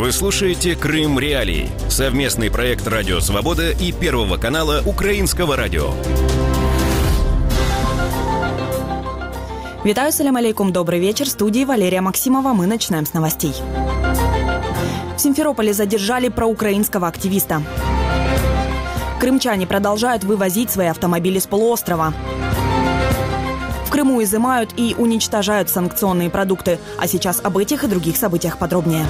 Вы слушаете «Крым Реалии» – совместный проект «Радио Свобода» и Первого канала Украинского радио. Витаю, салям алейкум, добрый вечер. В студии Валерия Максимова. Мы начинаем с новостей. В Симферополе задержали проукраинского активиста. Крымчане продолжают вывозить свои автомобили с полуострова. В Крыму изымают и уничтожают санкционные продукты. А сейчас об этих и других событиях подробнее.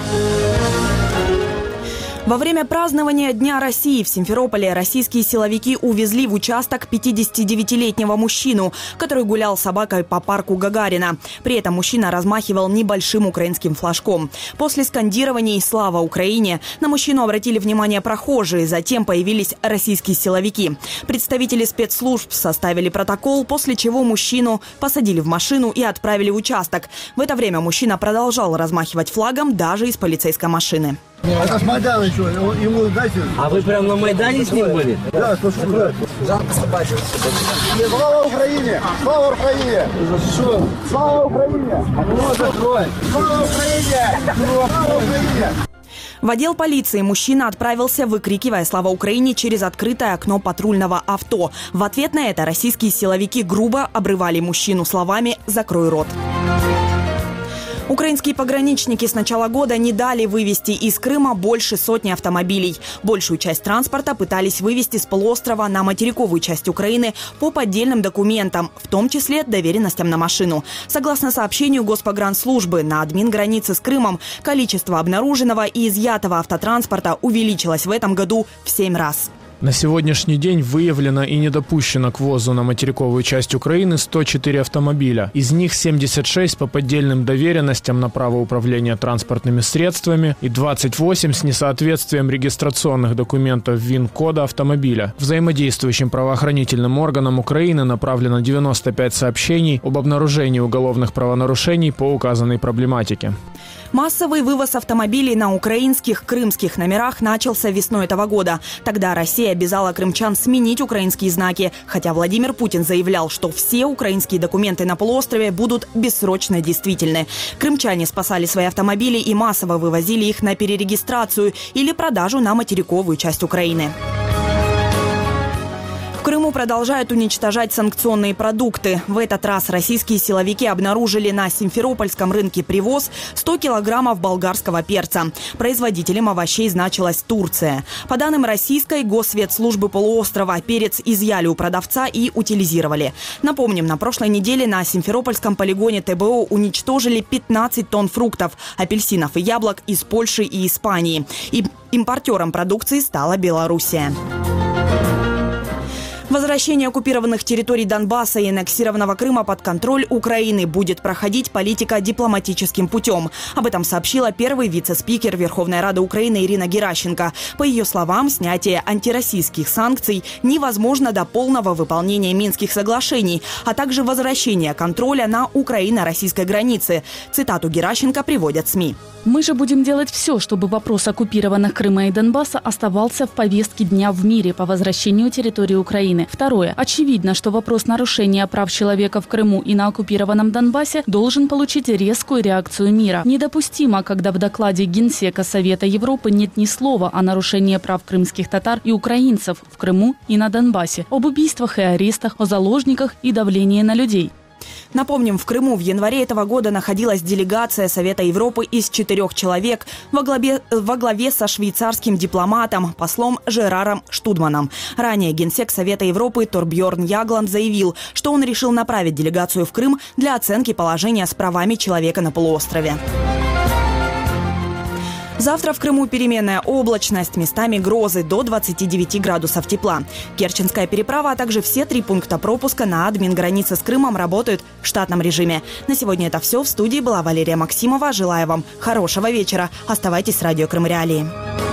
Во время празднования Дня России в Симферополе российские силовики увезли в участок 59-летнего мужчину, который гулял с собакой по парку Гагарина. При этом мужчина размахивал небольшим украинским флажком. После скандирований «Слава Украине» на мужчину обратили внимание прохожие, затем появились российские силовики. Представители спецслужб составили протокол, после чего мужчину посадили в машину и отправили в участок. В это время мужчина продолжал размахивать флагом даже из полицейской машины. Это с Майдана что? Ему дайте. А вы прям на Майдане с ним были? Да, слушай, жалко собачек. Слава Украине! Слава Украине! Что? Слава Украине! Слава Украине! Слава Украине! В отдел полиции мужчина отправился, выкрикивая «Слава Украине» через открытое окно патрульного авто. В ответ на это российские силовики грубо обрывали мужчину словами «Закрой рот». Украинские пограничники с начала года не дали вывести из Крыма больше сотни автомобилей. Большую часть транспорта пытались вывести с полуострова на материковую часть Украины по поддельным документам, в том числе доверенностям на машину. Согласно сообщению Госпогранслужбы, на админгранице с Крымом количество обнаруженного и изъятого автотранспорта увеличилось в этом году в 7 раз. На сегодняшний день выявлено и не допущено к ввозу на материковую часть Украины 104 автомобиля. Из них 76 по поддельным доверенностям на право управления транспортными средствами и 28 с несоответствием регистрационных документов ВИН-кода автомобиля. Взаимодействующим правоохранительным органам Украины направлено 95 сообщений об обнаружении уголовных правонарушений по указанной проблематике. Массовый вывоз автомобилей на украинских, крымских номерах начался весной этого года. Тогда Россия обязала крымчан сменить украинские знаки, хотя Владимир Путин заявлял, что все украинские документы на полуострове будут бессрочно действительны. Крымчане спасали свои автомобили и массово вывозили их на перерегистрацию или продажу на материковую часть Украины. В Крыму продолжают уничтожать санкционные продукты. В этот раз российские силовики обнаружили на симферопольском рынке «Привоз» 100 килограммов болгарского перца. Производителем овощей значилась Турция. По данным российской Госветслужбы полуострова, перец изъяли у продавца и утилизировали. Напомним, на прошлой неделе на симферопольском полигоне ТБО уничтожили 15 тонн фруктов, апельсинов и яблок из Польши и Испании. И импортером продукции стала Белоруссия. Возвращение оккупированных территорий Донбасса и аннексированного Крыма под контроль Украины будет проходить политико-дипломатическим путем. Об этом сообщила первый вице-спикер Верховной Рады Украины Ирина Геращенко. По ее словам, снятие антироссийских санкций невозможно до полного выполнения Минских соглашений, а также возвращения контроля на украино-российской границе. Цитату Геращенко приводят СМИ. «Мы же будем делать все, чтобы вопрос оккупированных Крыма и Донбасса оставался в повестке дня в мире по возвращению территории Украины. Второе. Очевидно, что вопрос нарушения прав человека в Крыму и на оккупированном Донбассе должен получить резкую реакцию мира. Недопустимо, когда в докладе Генсека Совета Европы нет ни слова о нарушении прав крымских татар и украинцев в Крыму и на Донбассе, об убийствах и арестах, о заложниках и давлении на людей». Напомним, в Крыму в январе этого года находилась делегация Совета Европы из 4 человек во главе со швейцарским дипломатом, послом Жераром Штудманом. Ранее генсек Совета Европы Торбьорн Ягланд заявил, что он решил направить делегацию в Крым для оценки положения с правами человека на полуострове. Завтра в Крыму переменная облачность, местами грозы до 29 градусов тепла. Керченская переправа, а также все 3 пункта пропуска на админгранице с Крымом работают в штатном режиме. На сегодня это все. В студии была Валерия Максимова. Желаю вам хорошего вечера. Оставайтесь с радио Крым Реалии.